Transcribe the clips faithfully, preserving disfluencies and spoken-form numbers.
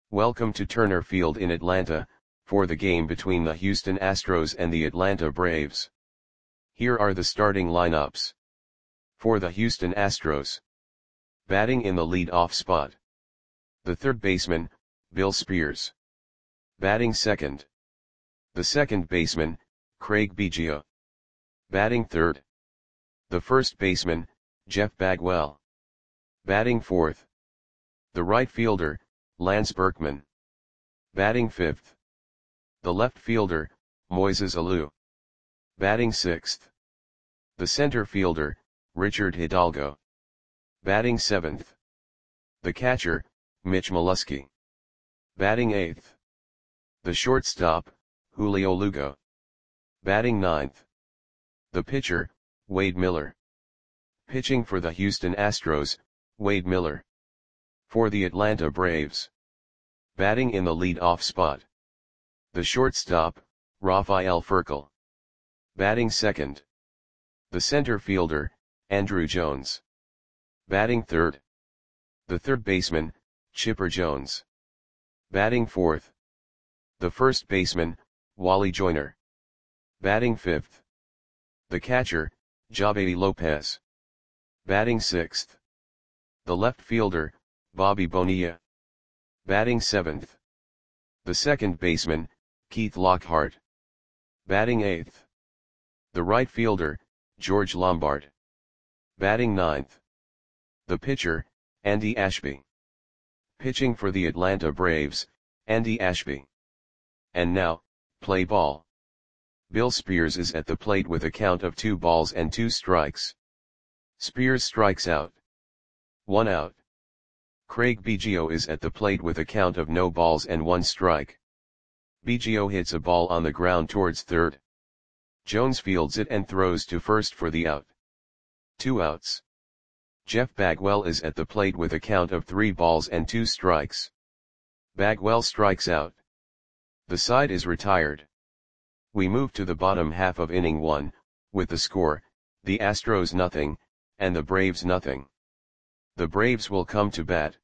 Welcome to Turner Field in Atlanta, for the game between the Houston Astros and the Atlanta Braves. Here are the starting lineups. For the Houston Astros. Batting in the lead-off spot. The third baseman, Bill Spears. Batting second. The second baseman, Craig Biggio. Batting third. The first baseman, Jeff Bagwell. Batting fourth. The right fielder, Lance Berkman. Batting fifth. The left fielder, Moises Alou. Batting sixth. The center fielder, Richard Hidalgo. Batting seventh. The catcher, Mitch Molesky. Batting eighth. The shortstop, Julio Lugo. Batting ninth. The pitcher, Wade Miller. Pitching for the Houston Astros, Wade Miller. For the Atlanta Braves. Batting in the lead-off spot. The shortstop, Rafael Furcal. Batting second. The center fielder, Andruw Jones. Batting third. The third baseman, Chipper Jones. Batting fourth. The first baseman, Wally Joyner. Batting fifth. The catcher, Javy Lopez. Batting sixth. The left fielder, Bobby Bonilla. Batting seventh. The second baseman, Keith Lockhart. Batting eighth. The right fielder, George Lombard. Batting ninth. The pitcher, Andy Ashby. Pitching for the Atlanta Braves, Andy Ashby. And now, play ball. Bill Spears is at the plate with a count of two balls and two strikes. Spears strikes out. One out. Craig Biggio is at the plate with a count of no balls and one strike. Biggio hits a ball on the ground towards third. Jones fields it and throws to first for the out. Two outs. Jeff Bagwell is at the plate with a count of three balls and two strikes. Bagwell strikes out. The side is retired. We move to the bottom half of inning one, with the score, the Astros nothing, and the Braves nothing. The Braves will come to bat.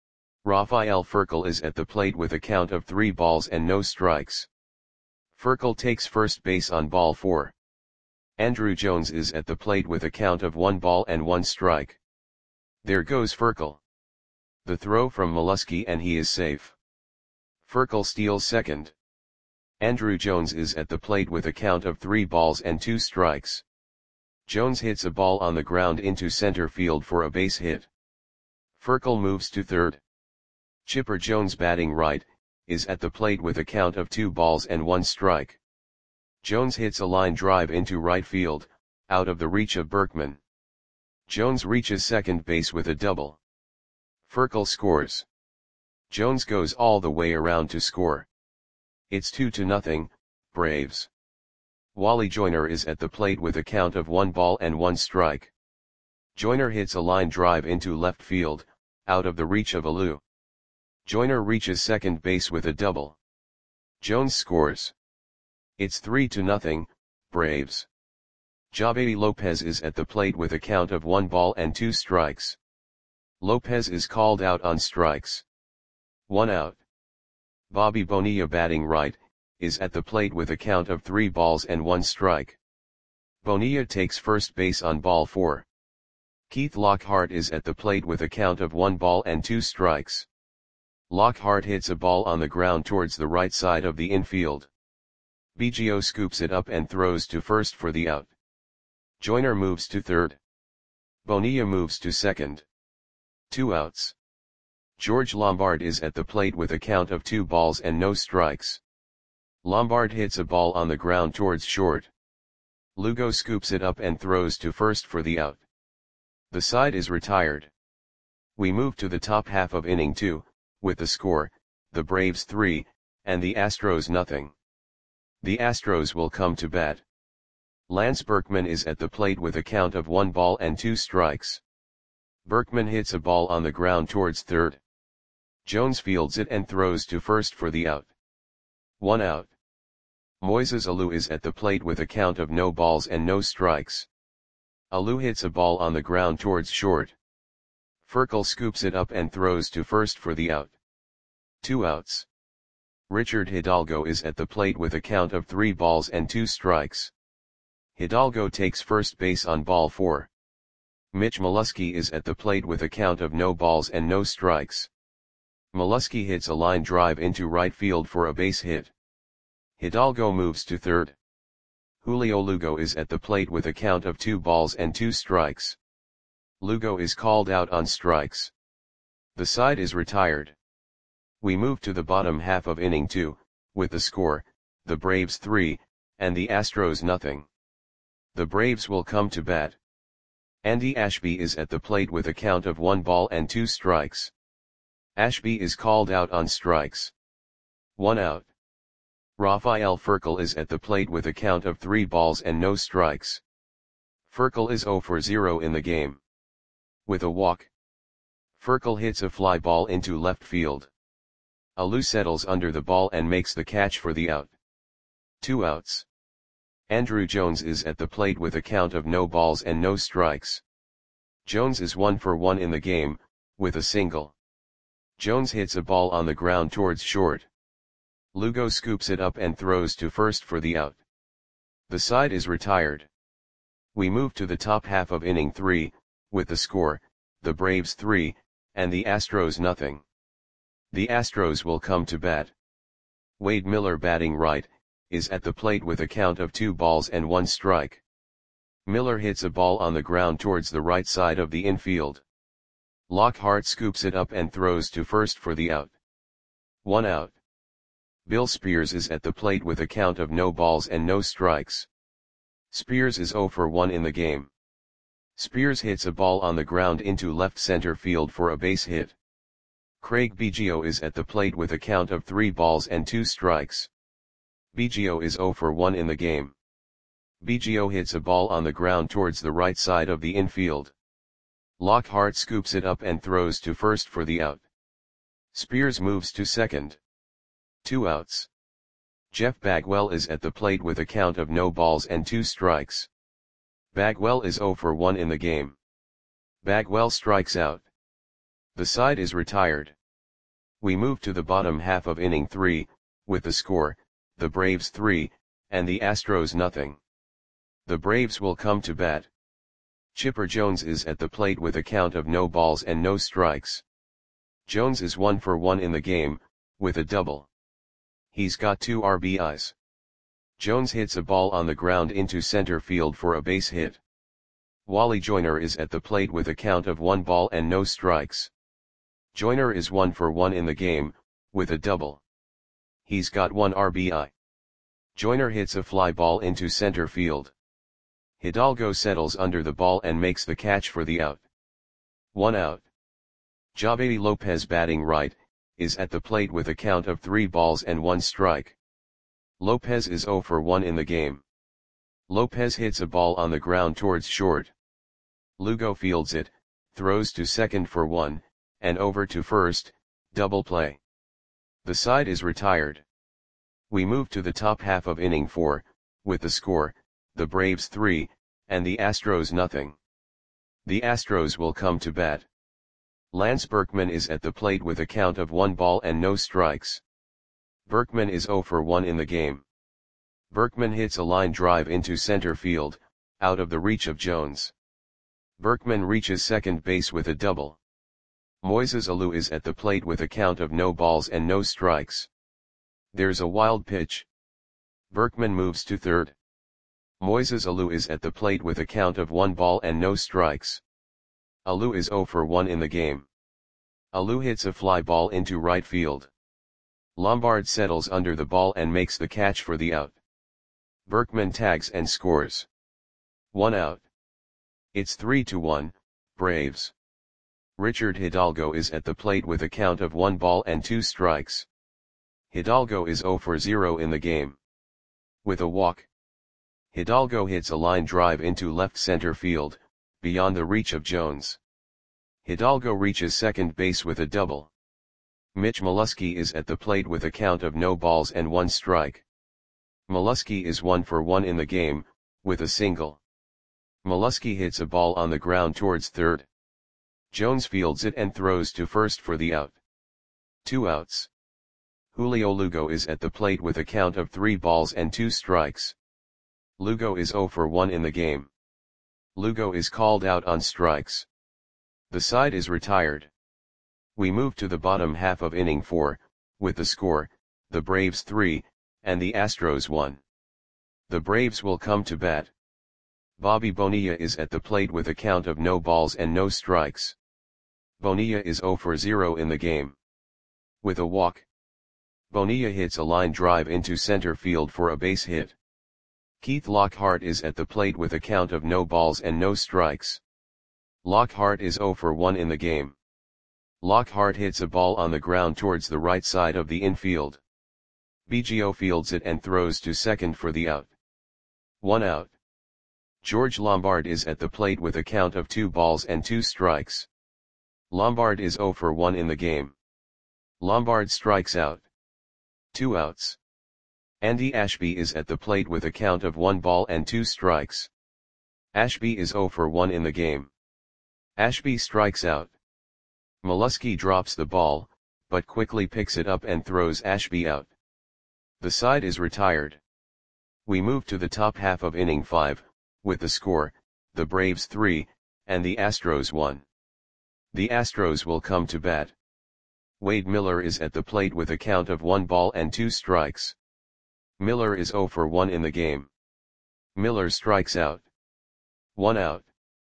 Rafael Furcal is at the plate with a count of three balls and no strikes. Furcal takes first base on ball four. Andruw Jones is at the plate with a count of one ball and one strike. There goes Furcal. The throw from Molesky and he is safe. Furcal steals second. Andruw Jones is at the plate with a count of three balls and two strikes. Jones hits a ball on the ground into center field for a base hit. Furcal moves to third. Chipper Jones, batting right, is at the plate with a count of two balls and one strike. Jones hits a line drive into right field, out of the reach of Berkman. Jones reaches second base with a double. Furcal scores. Jones goes all the way around to score. It's two to nothing, Braves. Wally Joyner is at the plate with a count of one ball and one strike. Joyner hits a line drive into left field, out of the reach of Alou. Joyner reaches second base with a double. Jones scores. It's three to nothing, Braves. Javy Lopez is at the plate with a count of one ball and two strikes. Lopez is called out on strikes. One out. Bobby Bonilla, batting right, is at the plate with a count of three balls and one strike. Bonilla takes first base on ball four. Keith Lockhart is at the plate with a count of one ball and two strikes. Lockhart hits a ball on the ground towards the right side of the infield. Biggio scoops it up and throws to first for the out. Joyner moves to third. Bonilla moves to second. Two outs. George Lombard is at the plate with a count of two balls and no strikes. Lombard hits a ball on the ground towards short. Lugo scoops it up and throws to first for the out. The side is retired. We move to the top half of inning two, with the score, the Braves three, and the Astros nothing. The Astros will come to bat. Lance Berkman is at the plate with a count of one ball and two strikes. Berkman hits a ball on the ground towards third. Jones fields it and throws to first for the out. One out. Moises Alou is at the plate with a count of no balls and no strikes. Alou hits a ball on the ground towards short. Furcal scoops it up and throws to first for the out. Two outs. Richard Hidalgo is at the plate with a count of three balls and two strikes. Hidalgo takes first base on ball four. Mitch Molesky is at the plate with a count of no balls and no strikes. Molesky hits a line drive into right field for a base hit. Hidalgo moves to third. Julio Lugo is at the plate with a count of two balls and two strikes. Lugo is called out on strikes. The side is retired. We move to the bottom half of inning two, with the score, the Braves three, and the Astros nothing. The Braves will come to bat. Andy Ashby is at the plate with a count of one ball and two strikes. Ashby is called out on strikes. One out. Rafael Furcal is at the plate with a count of three balls and no strikes. Furcal is zero for zero in the game. With a walk. Furcal hits a fly ball into left field. Alou settles under the ball and makes the catch for the out. Two outs. Andruw Jones is at the plate with a count of no balls and no strikes. Jones is one for one in the game, with a single. Jones hits a ball on the ground towards short. Lugo scoops it up and throws to first for the out. The side is retired. We move to the top half of inning three, with the score, the Braves three, and the Astros nothing. The Astros will come to bat. Wade Miller, batting right, is at the plate with a count of two balls and one strike. Miller hits a ball on the ground towards the right side of the infield. Lockhart scoops it up and throws to first for the out. One out. Bill Spears is at the plate with a count of no balls and no strikes. Spears is zero for one in the game. Spears hits a ball on the ground into left center field for a base hit. Craig Biggio is at the plate with a count of three balls and two strikes. Biggio is zero for one in the game. Biggio hits a ball on the ground towards the right side of the infield. Lockhart scoops it up and throws to first for the out. Spears moves to second. Two outs. Jeff Bagwell is at the plate with a count of no balls and two strikes. Bagwell is zero for one in the game. Bagwell strikes out. The side is retired. We move to the bottom half of inning three, with the score, the Braves three, and the Astros nothing. The Braves will come to bat. Chipper Jones is at the plate with a count of no balls and no strikes. Jones is one for one in the game, with a double. He's got two R B Is. Jones hits a ball on the ground into center field for a base hit. Wally Joyner is at the plate with a count of one ball and no strikes. Joyner is one for one in the game, with a double. He's got one R B I. Joyner hits a fly ball into center field. Hidalgo settles under the ball and makes the catch for the out. One out. Javedi Lopez, batting right, is at the plate with a count of three balls and one strike. Lopez is zero for one in the game. Lopez hits a ball on the ground towards short. Lugo fields it, throws to second for one, and over to first, double play. The side is retired. We move to the top half of inning four, with the score, the Braves three, and the Astros nothing. The Astros will come to bat. Lance Berkman is at the plate with a count of one ball and no strikes. Berkman is zero for one in the game. Berkman hits a line drive into center field, out of the reach of Jones. Berkman reaches second base with a double. Moises Alou is at the plate with a count of no balls and no strikes. There's a wild pitch. Berkman moves to third. Moises Alou is at the plate with a count of one ball and no strikes. Alou is zero for one in the game. Alou hits a fly ball into right field. Lombard settles under the ball and makes the catch for the out. Berkman tags and scores. One out. It's three to one, Braves. Richard Hidalgo is at the plate with a count of one ball and two strikes. Hidalgo is zero for zero in the game. With a walk. Hidalgo hits a line drive into left center field, beyond the reach of Jones. Hidalgo reaches second base with a double. Mitch Molesky is at the plate with a count of no balls and one strike. Molesky is one for one in the game, with a single. Molesky hits a ball on the ground towards third. Jones fields it and throws to first for the out. Two outs. Julio Lugo is at the plate with a count of three balls and two strikes. Lugo is zero for one in the game. Lugo is called out on strikes. The side is retired. We move to the bottom half of inning four, with the score, the Braves three, and the Astros one. The Braves will come to bat. Bobby Bonilla is at the plate with a count of no balls and no strikes. Bonilla is zero for zero in the game. With a walk, Bonilla hits a line drive into center field for a base hit. Keith Lockhart is at the plate with a count of no balls and no strikes. Lockhart is zero for one in the game. Lockhart hits a ball on the ground towards the right side of the infield. Biggio fields it and throws to second for the out. One out. George Lombard is at the plate with a count of two balls and two strikes. Lombard is zero for one in the game. Lombard strikes out. Two outs. Andy Ashby is at the plate with a count of one ball and two strikes. Ashby is zero for one in the game. Ashby strikes out. Molesky drops the ball, but quickly picks it up and throws Ashby out. The side is retired. We move to the top half of inning five, with the score, the Braves three, and the Astros one. The Astros will come to bat. Wade Miller is at the plate with a count of one ball and two strikes. Miller is zero for one in the game. Miller strikes out. One out.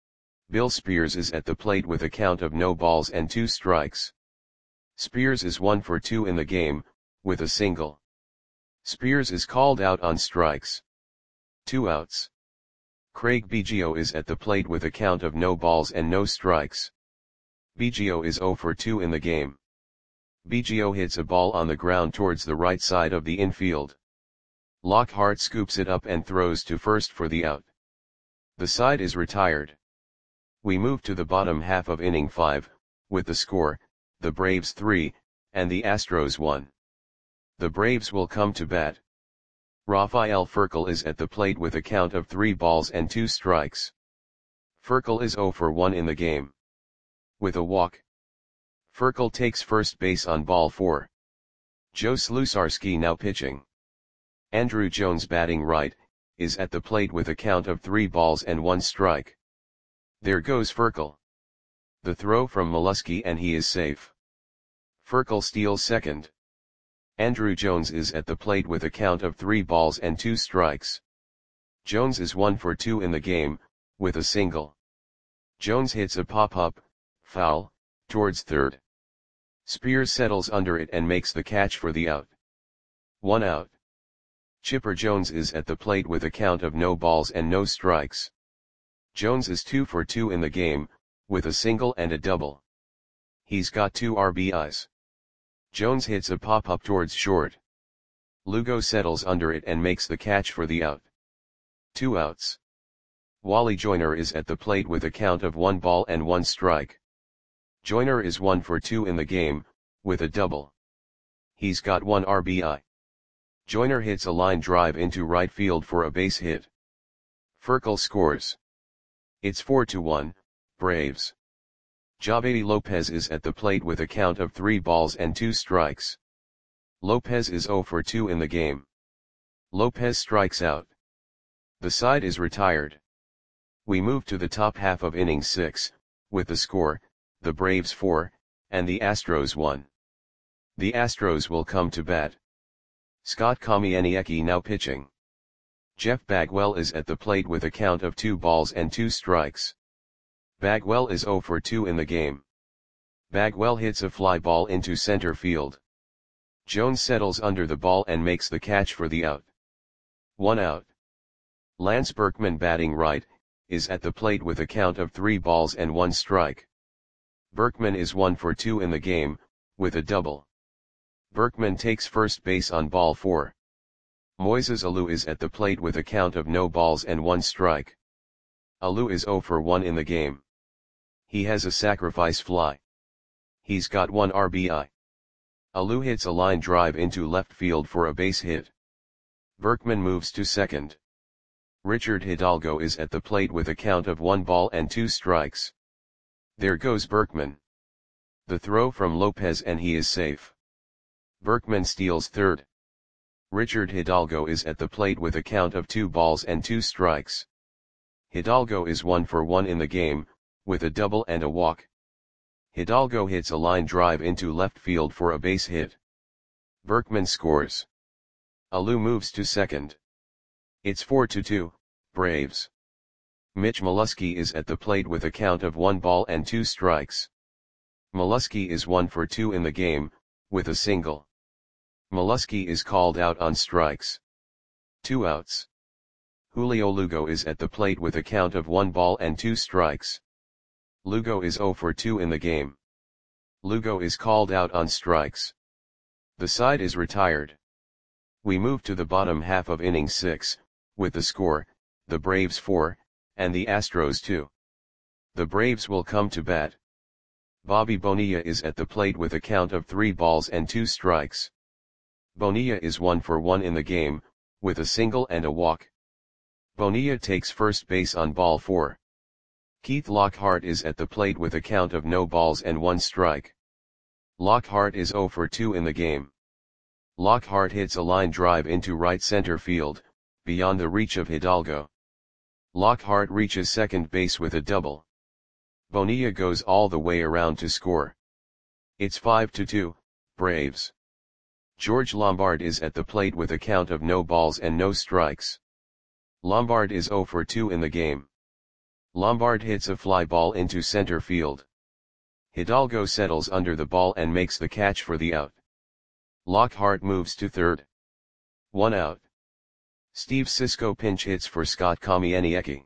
Bill Spears is at the plate with a count of no balls and two strikes. Spears is one for two in the game, with a single. Spears is called out on strikes. Two outs. Craig Biggio is at the plate with a count of no balls and no strikes. Biggio is zero for two in the game. Biggio hits a ball on the ground towards the right side of the infield. Lockhart scoops it up and throws to first for the out. The side is retired. We move to the bottom half of inning five, with the score, the Braves three, and the Astros one. The Braves will come to bat. Rafael Furcal is at the plate with a count of three balls and two strikes. Furcal is zero for one in the game. With a walk, Furcal takes first base on ball four. Joe Slusarski now pitching. Andrew Jones batting right, is at the plate with a count of three balls and one strike. There goes Furcal. The throw from Molesky and he is safe. Furcal steals second. Andrew Jones is at the plate with a count of three balls and two strikes. Jones is one for two in the game, with a single. Jones hits a pop-up, foul, towards third. Spears settles under it and makes the catch for the out. One out. Chipper Jones is at the plate with a count of no balls and no strikes. Jones is two for two in the game, with a single and a double. He's got two R B Is. Jones hits a pop-up towards short. Lugo settles under it and makes the catch for the out. Two outs. Wally Joyner is at the plate with a count of one ball and one strike. Joyner is one for two in the game, with a double. He's got one R B I. Joyner hits a line drive into right field for a base hit. Furcal scores. It's four to one, Braves. Javedi Lopez is at the plate with a count of three balls and two strikes. Lopez is zero for two in the game. Lopez strikes out. The side is retired. We move to the top half of inning six, with the score, the Braves four, and the Astros one. The Astros will come to bat. Scott Kamieniecki now pitching. Jeff Bagwell is at the plate with a count of two balls and two strikes. Bagwell is zero for two in the game. Bagwell hits a fly ball into center field. Jones settles under the ball and makes the catch for the out. One out. Lance Berkman batting right, is at the plate with a count of three balls and one strike. Berkman is one for two in the game, with a double. Berkman takes first base on ball four. Moises Alou is at the plate with a count of no balls and one strike. Alou is zero for one in the game. He has a sacrifice fly. He's got one R B I. Alou hits a line drive into left field for a base hit. Berkman moves to second. Richard Hidalgo is at the plate with a count of one ball and two strikes. There goes Berkman. The throw from Lopez and he is safe. Berkman steals third. Richard Hidalgo is at the plate with a count of two balls and two strikes. Hidalgo is one for one in the game, with a double and a walk. Hidalgo hits a line drive into left field for a base hit. Berkman scores. Alou moves to second. It's four to two, Braves. Mitch Molesky is at the plate with a count of one ball and two strikes. Molesky is one for two in the game, with a single. Molesky is called out on strikes. Two outs. Julio Lugo is at the plate with a count of one ball and two strikes. Lugo is zero for two in the game. Lugo is called out on strikes. The side is retired. We move to the bottom half of inning six, with the score, the Braves four, and the Astros two. The Braves will come to bat. Bobby Bonilla is at the plate with a count of three balls and two strikes. Bonilla is one for one in the game, with a single and a walk. Bonilla takes first base on ball four. Keith Lockhart is at the plate with a count of no balls and one strike. Lockhart is zero for two in the game. Lockhart hits a line drive into right center field, beyond the reach of Hidalgo. Lockhart reaches second base with a double. Bonilla goes all the way around to score. It's five to two, Braves. George Lombard is at the plate with a count of no balls and no strikes. Lombard is zero for two in the game. Lombard hits a fly ball into center field. Hidalgo settles under the ball and makes the catch for the out. Lockhart moves to third. One out. Steve Cisco pinch hits for Scott Kamieniecki.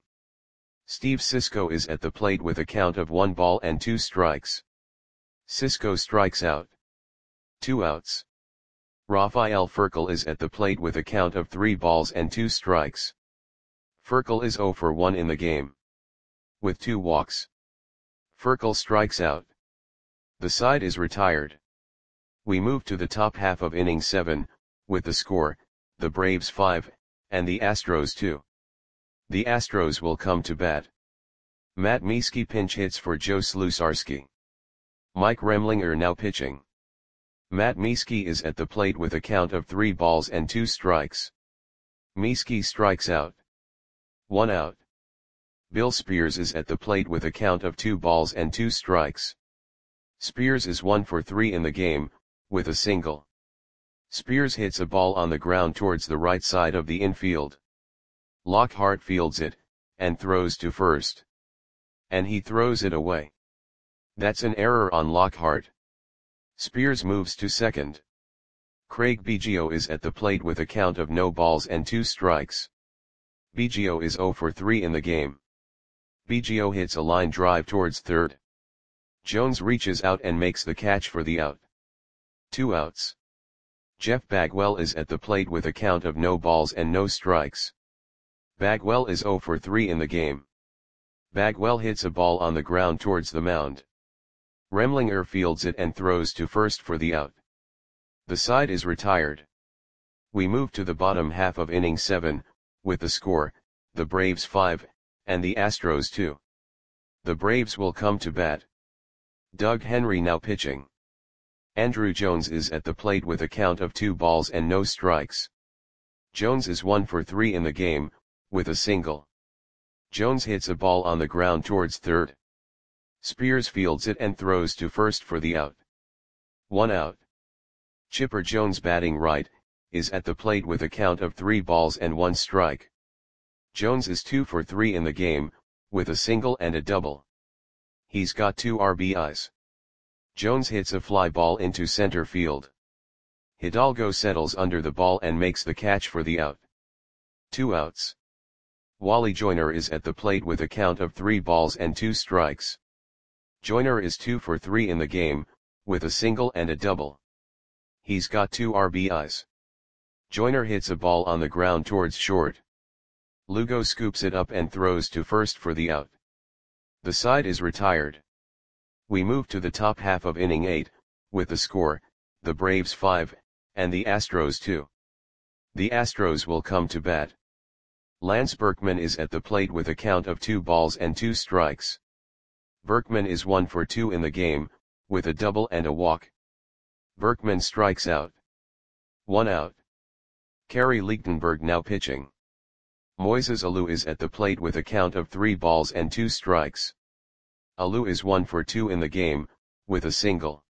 Steve Cisco is at the plate with a count of one ball and two strikes. Cisco strikes out. Two outs. Rafael Furcal is at the plate with a count of three balls and two strikes. Furcal is zero for one in the game. With two walks. Furcal strikes out. The side is retired. We move to the top half of inning seven, with the score, the Braves five, and the Astros two. The Astros will come to bat. Matt Mieske pinch hits for Joe Slusarski. Mike Remlinger now pitching. Matt Mieske is at the plate with a count of three balls and two strikes. Mieske strikes out. One out. Bill Spears is at the plate with a count of two balls and two strikes. Spears is one for three in the game, with a single. Spears hits a ball on the ground towards the right side of the infield. Lockhart fields it, and throws to first. And he throws it away. That's an error on Lockhart. Spears moves to second. Craig Biggio is at the plate with a count of no balls and two strikes. Biggio is zero for three in the game. Biggio hits a line drive towards third. Jones reaches out and makes the catch for the out. Two outs. Jeff Bagwell is at the plate with a count of no balls and no strikes. Bagwell is zero for three in the game. Bagwell hits a ball on the ground towards the mound. Remlinger fields it and throws to first for the out. The side is retired. We move to the bottom half of inning seven, with the score, the Braves five, and the Astros two. The Braves will come to bat. Doug Henry now pitching. Andrew Jones is at the plate with a count of two balls and no strikes. Jones is one for three in the game, with a single. Jones hits a ball on the ground towards third. Spears fields it and throws to first for the out. One out. Chipper Jones batting right, is at the plate with a count of three balls and one strike. Jones is two for three in the game, with a single and a double. He's got two R B Is. Jones hits a fly ball into center field. Hidalgo settles under the ball and makes the catch for the out. Two outs. Wally Joyner is at the plate with a count of three balls and two strikes. Joyner is two for three in the game, with a single and a double. He's got two R B Is. Joyner hits a ball on the ground towards short. Lugo scoops it up and throws to first for the out. The side is retired. We move to the top half of inning eight, with the score, the Braves five, and the Astros two. The Astros will come to bat. Lance Berkman is at the plate with a count of two balls and two strikes. Berkman is one for two in the game, with a double and a walk. Berkman strikes out. One out. Kerry Lichtenberg now pitching. Moises Alou is at the plate with a count of three balls and two strikes. Alou is one for two in the game, with a single.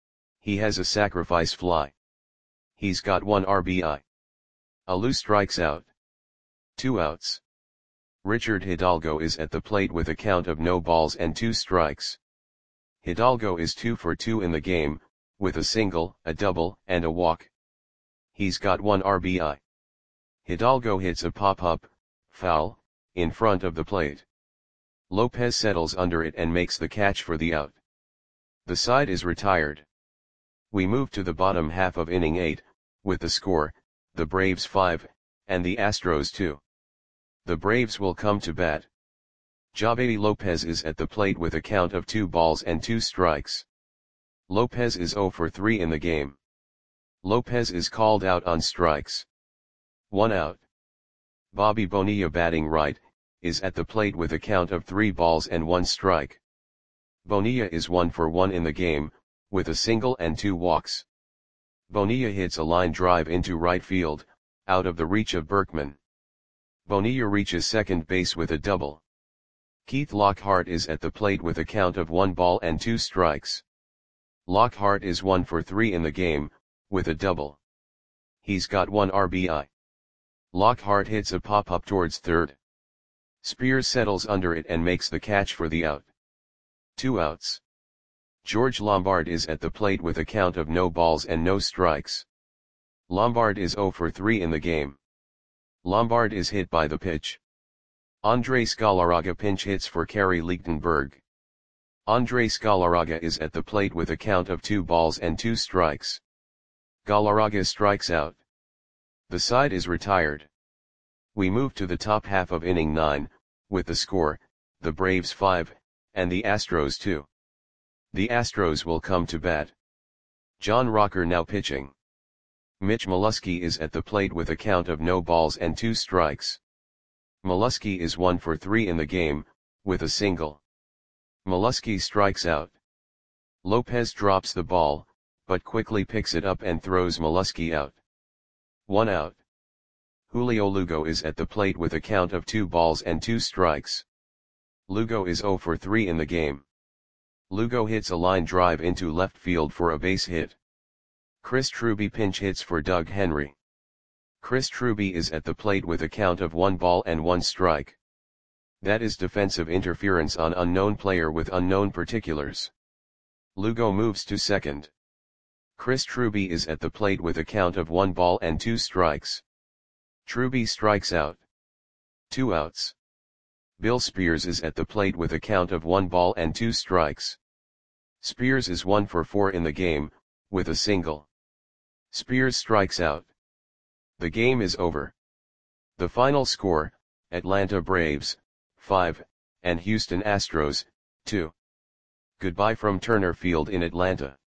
He has a sacrifice fly. He's got one R B I. Alou strikes out. Two outs. Richard Hidalgo is at the plate with a count of no balls and two strikes. Hidalgo is two for two in the game, with a single, a double, and a walk. He's got one R B I. Hidalgo hits a pop-up, foul, in front of the plate. Lopez settles under it and makes the catch for the out. The side is retired. We move to the bottom half of inning eight, with the score, the Braves five, and the Astros two. The Braves will come to bat. Javedi Lopez is at the plate with a count of two balls and two strikes. Lopez is zero for three in the game. Lopez is called out on strikes. One out. Bobby Bonilla batting right, is at the plate with a count of three balls and one strike. Bonilla is one for one in the game, with a single and two walks. Bonilla hits a line drive into right field, out of the reach of Berkman. Bonilla reaches second base with a double. Keith Lockhart is at the plate with a count of one ball and two strikes. Lockhart is one for three in the game, with a double. He's got one R B I. Lockhart hits a pop-up towards third. Spears settles under it and makes the catch for the out. Two outs. George Lombard is at the plate with a count of no balls and no strikes. Lombard is zero for three in the game. Lombard is hit by the pitch. Andres Galarraga pinch hits for Kerry Lichtenberg. Andres Galarraga is at the plate with a count of two balls and two strikes. Galarraga strikes out. The side is retired. We move to the top half of inning nine, with the score, the Braves five, and the Astros two. The Astros will come to bat. John Rocker now pitching. Mitch Molesky is at the plate with a count of no balls and two strikes. Molesky is one for three in the game, with a single. Molesky strikes out. Lopez drops the ball, but quickly picks it up and throws Molesky out. One out. Julio Lugo is at the plate with a count of two balls and two strikes. Lugo is zero for three in the game. Lugo hits a line drive into left field for a base hit. Chris Truby pinch hits for Doug Henry. Chris Truby is at the plate with a count of one ball and one strike. That is defensive interference on unknown player with unknown particulars. Lugo moves to second. Chris Truby is at the plate with a count of one ball and two strikes. Truby strikes out. Two outs. Bill Spears is at the plate with a count of one ball and two strikes. Spears is one for four in the game, with a single. Spears strikes out. The game is over. The final score, Atlanta Braves, five, and Houston Astros, two. Goodbye from Turner Field in Atlanta.